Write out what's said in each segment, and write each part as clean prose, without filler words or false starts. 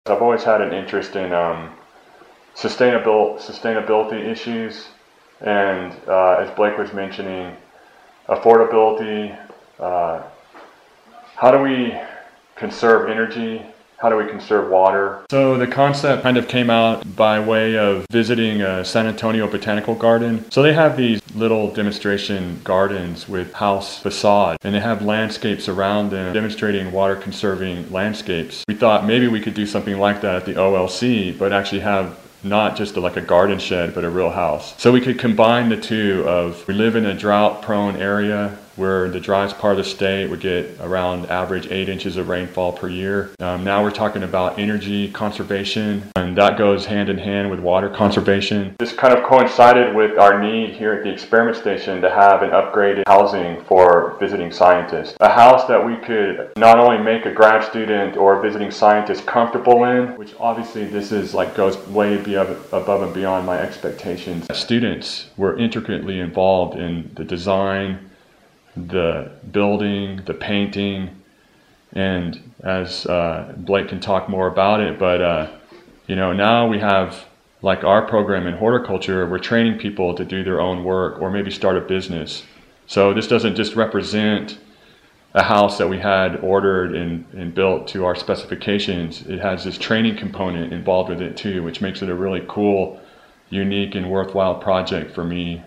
I've always had an interest in sustainability issues, and as Blake was mentioning, affordability. How do we conserve energy? How do we conserve water? So the concept kind of came out by way of visiting a San Antonio Botanical Garden. So they have these little demonstration gardens with house facade, and they have landscapes around them demonstrating water conserving landscapes. We thought maybe we could do something like that at the OLC, but actually have not just like a garden shed, but a real house. So we could combine the two of, we live in a drought prone area where the driest part of the state would get around average 8 inches of rainfall per year. Now we're talking about energy conservation, and that goes hand in hand with water conservation. This kind of coincided with our need here at the experiment station to have an upgraded housing for visiting scientists. A house that we could not only make a grad student or a visiting scientist comfortable in, which obviously this is like goes way above and beyond my expectations. Students were intricately involved in the design, the building, the painting, and as Blake can talk more about it, but now we have, like our program in horticulture, we're training people to do their own work or maybe start a business. So this doesn't just represent a house that we had ordered and built to our specifications. It has this training component involved with it too, which makes it a really cool, unique, and worthwhile project for me.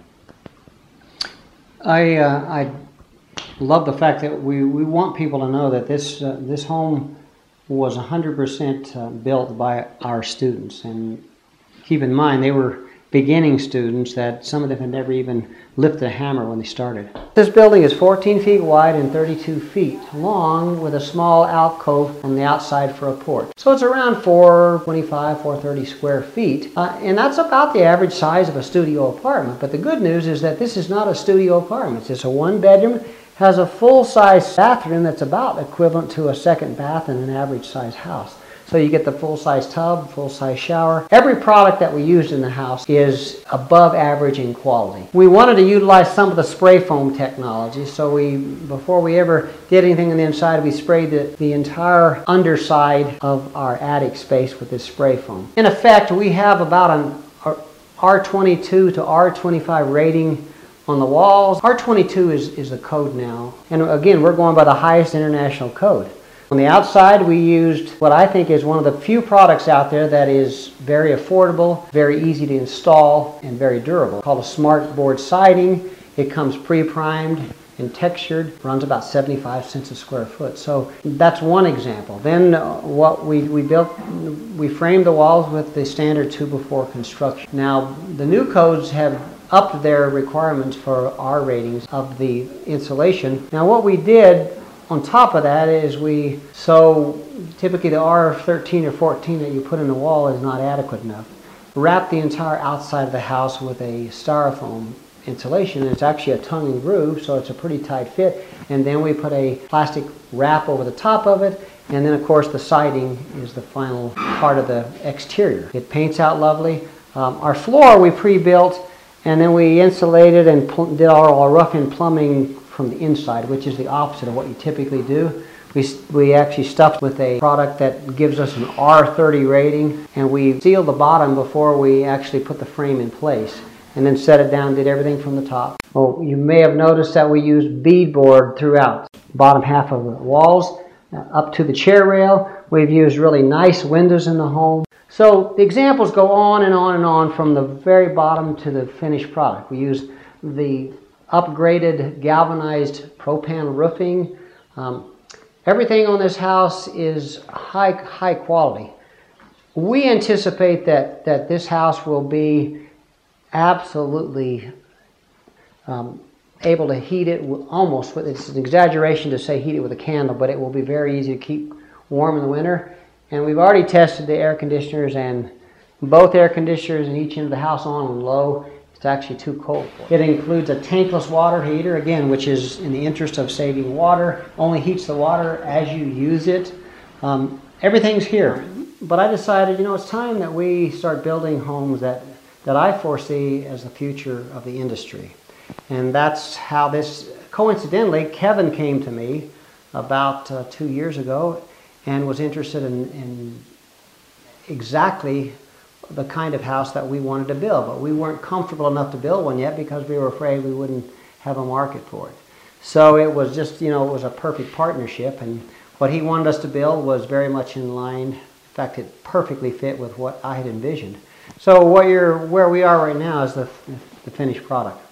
I love the fact that we want people to know that this home was 100% built by our students. And keep in mind, they were beginning students that some of them had never even lifted a hammer when they started. This building is 14 feet wide and 32 feet long, with a small alcove on the outside for a porch. So it's around 425, 430 square feet. And that's about the average size of a studio apartment. But the good news is that this is not a studio apartment. It's a one-bedroom, has a full-size bathroom that's about equivalent to a second bath in an average-size house. So you get the full-size tub, full-size shower. Every product that we used in the house is above average in quality. We wanted to utilize some of the spray foam technology, so before we ever did anything on the inside, we sprayed the entire underside of our attic space with this spray foam. In effect, we have about an R22 to R25 rating on the walls. R22 is the code now, and again, we're going by the highest international code. On the outside, we used what I think is one of the few products out there that is very affordable, very easy to install, and very durable. It's called a smart board siding. It comes pre-primed and textured, runs about 75 cents a square foot. So that's one example. Then what we built, we framed the walls with the standard 2x4 construction. Now the new codes have upped their requirements for our ratings of the insulation. Now what we did on top of that is so typically the R13 or 14 that you put in the wall is not adequate enough. Wrap the entire outside of the house with a styrofoam insulation, and it's actually a tongue and groove, so it's a pretty tight fit. And then we put a plastic wrap over the top of it, and then of course the siding is the final part of the exterior. It paints out lovely. Our floor we pre-built, and then we insulated and did all our rough-in plumbing from the inside, which is the opposite of what you typically do. We actually stuffed with a product that gives us an R30 rating, and we sealed the bottom before we actually put the frame in place, and then set it down, did everything from the top. Oh, you may have noticed that we used beadboard throughout. Bottom half of the walls, up to the chair rail. We've used really nice windows in the home. So the examples go on and on and on from the very bottom to the finished product. We use the upgraded galvanized propane roofing. Everything on this house is high quality. We anticipate that this house will be absolutely able to heat it almost, it's an exaggeration to say heat it with a candle, but it will be very easy to keep warm in the winter. And we've already tested the air conditioners, and both air conditioners in each end of the house on and low. It's actually too cold for it. It includes a tankless water heater, again, which is in the interest of saving water. Only heats the water as you use it. Everything's here. But I decided, it's time that we start building homes that I foresee as the future of the industry. And that's how this, coincidentally, Kevin came to me about 2 years ago and was interested in exactly the kind of house that we wanted to build, but we weren't comfortable enough to build one yet because we were afraid we wouldn't have a market for it. So it was just, it was a perfect partnership, and what he wanted us to build was very much in line. In fact, it perfectly fit with what I had envisioned. So where we are right now is the finished product.